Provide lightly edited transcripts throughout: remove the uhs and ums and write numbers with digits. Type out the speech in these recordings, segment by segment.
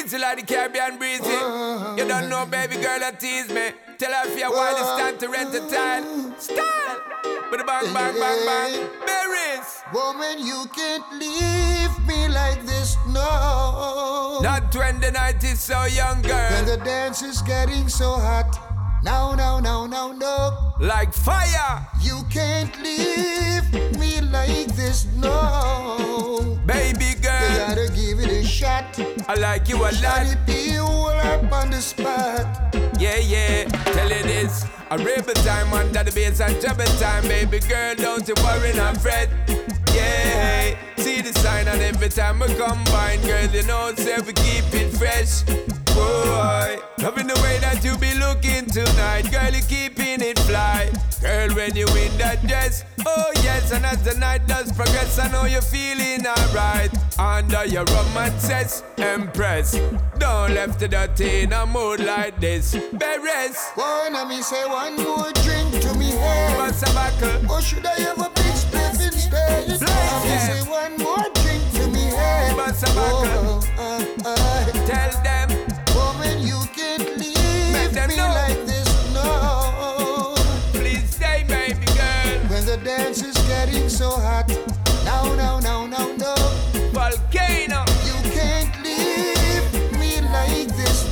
Breezy like the Caribbean breezy. You don't know, baby girl, that tease me. Tell her if you're wild, it's time to rent a tile. Style! With a bang, bang, bang, bang. Berries! Woman, you can't leave me like this, no. Not when the night is so young, girl. When the dance is getting so hot. No, no, no, no, no. Like fire. You can't leave me like this, no. Baby girl, you gotta give it a shot. I like you a lot. Shot it be all up on the spot. Yeah, yeah, tell you this. A rebel time under the bass and trouble time. Baby girl, don't you worry, not fret. Yeah, see the sign and every time we combine. Girl, you know, say we keep it fresh. Boy, loving the way that you be looking tonight. Girl, you keeping it fly. Girl, when you in that dress, oh yes. And as the night does progress, I know you're feeling alright. Under your romances, Empress. Don't left the dirty in a mood like this. Beres. Wanna me say one more drink to me head. What's a buckle? Or should I have a big spliff instead? Wanna me say one more drink to me head. What's a buckle? Tell them. Woman, you can't leave me know. like this, no. Please stay, baby girl. When the dance is getting so hot. No, no, no, no, no. Volcano. You can't leave me like this,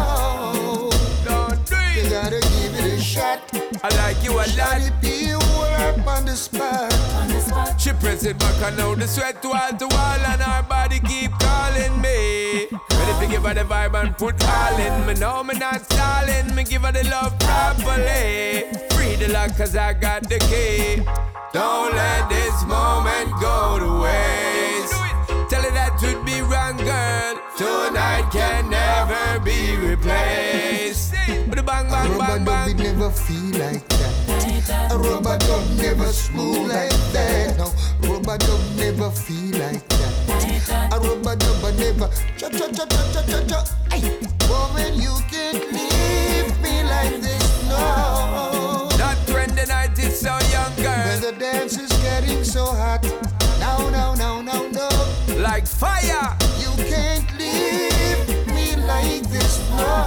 no. Don't do it. You gotta give it a shot. I like you a lot. Shot it be all up on the spot. She press it back and now the sweat wall to wall and her body keep calling me. Ready to give her the vibe and put all in me. No, me not stalling, me give her the love properly. Free the lock cause I got the key. Don't let this moment go to waste. Tell her that would be wrong, girl. Tonight can never be replaced. With a bang, bang, bang, bang. A rubber dub never feel like that. A rubber dub never smooth like that. No, rubber dub never feel like that. A rubber dub never cha cha cha cha cha cha cha. Ay, woman, you can't leave me like this, no. Not when the night is so young, girl. When the dance is getting so hot. No, no, no, no, no. Like fire. You can't leave me like this,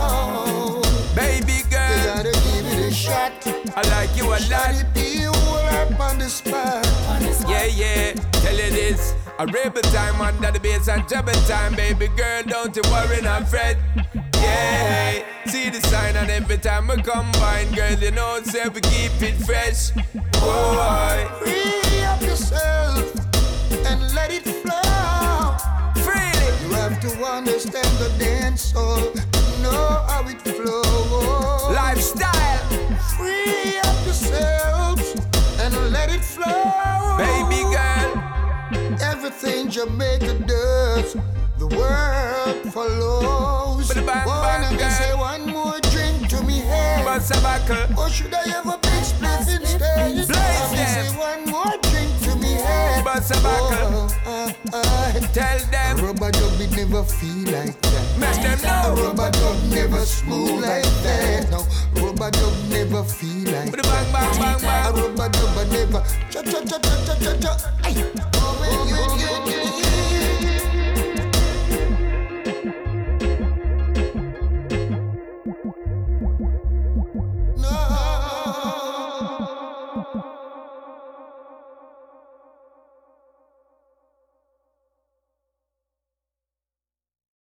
no. Baby girl, you gotta give it a shot. I like you a lot. Shot it be all up on the spot. Yeah, yeah, tell you this. A rebel time under the bass and trouble time. Baby girl, don't you worry, not fret. Yeah, see the sign and every time we combine. Girl, you know, say we keep it fresh. Boy, free up yourself and let it flow. Freely. You have to understand the dance hall, know how it flows. Lifestyle. Free up yourselves and let it flow. Baby girl. Everything Jamaica does, the world follows. Wanna me say one more drink to me head. Or should I have a big split instead? Wanna me say one more drink to me head. Tell them. Rubber dub it never feel like that. Make them know. Rubber dub never smooth like that. No, rubber dub never feel like that. Bang, bang, bang, bang. Rubber dub never cha cha cha cha cha cha cha. Ay, you